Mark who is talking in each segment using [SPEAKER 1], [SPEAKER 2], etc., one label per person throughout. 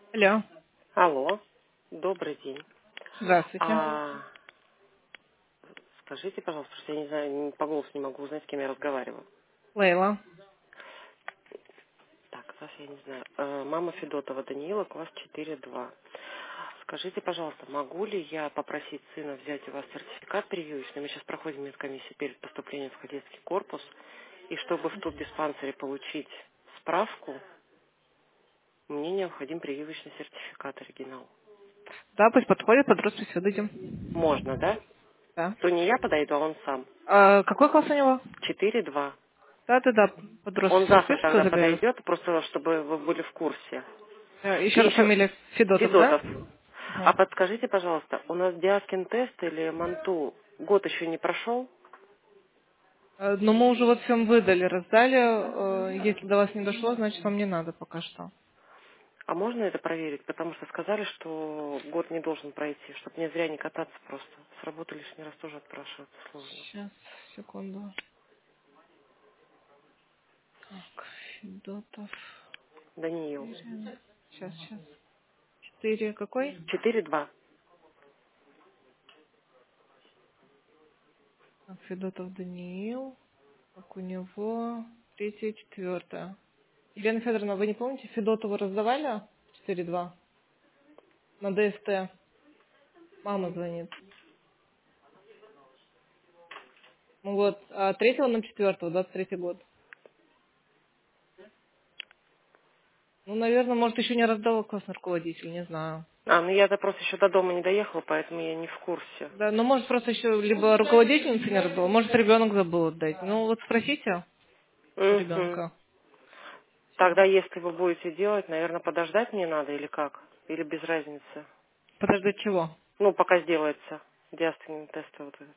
[SPEAKER 1] Алло.
[SPEAKER 2] Алло, добрый день.
[SPEAKER 1] Здравствуйте.
[SPEAKER 2] А, скажите, пожалуйста, потому что я не знаю, по голосу не могу узнать, с кем я разговариваю.
[SPEAKER 1] Лейла.
[SPEAKER 2] Так, вас я не знаю. Мама Федотова Даниила, класс 4-2. Скажите, пожалуйста, могу ли я попросить сына взять у вас сертификат прививочный? Мы сейчас проходим медкомиссию перед поступлением в кадетский корпус. И чтобы в тубдиспансере получить справку, мне необходим прививочный сертификат оригинал.
[SPEAKER 1] Да, пусть подходит, под роспись выдадим.
[SPEAKER 2] Можно, да?
[SPEAKER 1] Да.
[SPEAKER 2] То не я подойду, а он сам.
[SPEAKER 1] Какой класс у него?
[SPEAKER 2] 4-2.
[SPEAKER 1] Да, под
[SPEAKER 2] Он
[SPEAKER 1] роспись
[SPEAKER 2] завтра
[SPEAKER 1] распишется,
[SPEAKER 2] тогда
[SPEAKER 1] заберет.
[SPEAKER 2] подойдет, просто чтобы вы были в курсе.
[SPEAKER 1] Еще
[SPEAKER 2] И
[SPEAKER 1] раз
[SPEAKER 2] еще
[SPEAKER 1] фамилия Федотов, да?
[SPEAKER 2] Федотов. А
[SPEAKER 1] Мгм.
[SPEAKER 2] подскажите, пожалуйста, у нас Диаскин тест или Манту год еще не прошел?
[SPEAKER 1] Но мы уже вот всем выдали, раздали. Если до вас не дошло, значит вам не надо пока что.
[SPEAKER 2] А можно это проверить? Потому что сказали, что год не должен пройти, чтобы мне зря не кататься просто. С работы лишний раз тоже отпрашиваться сложно.
[SPEAKER 1] Сейчас, секунду. Так, Федотов.
[SPEAKER 2] Даниил.
[SPEAKER 1] Сейчас. 4 какой?
[SPEAKER 2] 4-2.
[SPEAKER 1] Так, Федотов Даниил. Как у него? Третье, четвертое. Елена Федоровна, вы не помните, Федотову раздавали 4-2 на ДСТ? Мама звонит. Ну вот, а 3-4, 23-й год. Ну, наверное, может, еще не раздал классный руководитель, не знаю.
[SPEAKER 2] Ну я-то просто еще до дома не доехала, поэтому я не в курсе.
[SPEAKER 1] Да, ну, может, просто еще либо руководительница не раздала, может, ребенок забыл отдать. Ну, вот спросите у
[SPEAKER 2] Угу.
[SPEAKER 1] ребенка. Все.
[SPEAKER 2] Тогда, если вы будете делать, наверное, подождать мне надо или как? Или без разницы?
[SPEAKER 1] Подождать чего?
[SPEAKER 2] Ну, пока сделается диастин тест вот этот.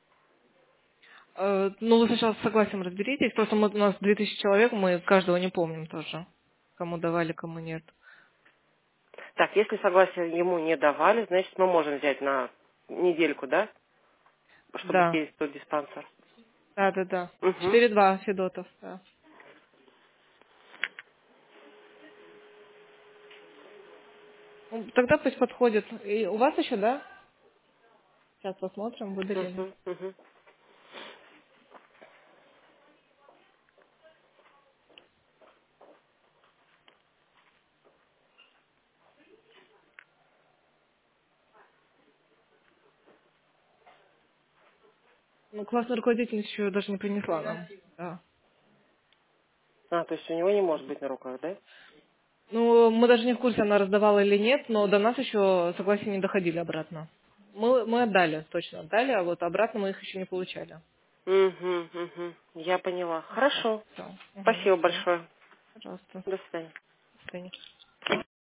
[SPEAKER 1] Ну, вы сначала с согласием разберитесь, просто у нас 2000 человек, мы каждого не помним тоже. Кому давали, кому нет.
[SPEAKER 2] Так, если согласие ему не давали, значит, мы можем взять на недельку, да? Чтобы
[SPEAKER 1] Да,
[SPEAKER 2] съездить в тот диспансер.
[SPEAKER 1] да.
[SPEAKER 2] Угу.
[SPEAKER 1] 4-2 Федотов, да. Ну, тогда пусть подходит. И у вас еще, да? Сейчас посмотрим, выдали.
[SPEAKER 2] Угу. Угу.
[SPEAKER 1] Ну, классная руководительница еще даже не принесла нам. Да.
[SPEAKER 2] То есть у него не может быть на руках, да?
[SPEAKER 1] Ну, мы даже не в курсе, она раздавала или нет, но до нас еще согласия не доходили обратно. Мы отдали, точно отдали, а вот обратно мы их еще не получали.
[SPEAKER 2] Угу, угу. Я поняла. Хорошо.
[SPEAKER 1] Все.
[SPEAKER 2] Спасибо
[SPEAKER 1] Все.
[SPEAKER 2] большое.
[SPEAKER 1] Пожалуйста.
[SPEAKER 2] До свидания.
[SPEAKER 1] До свидания.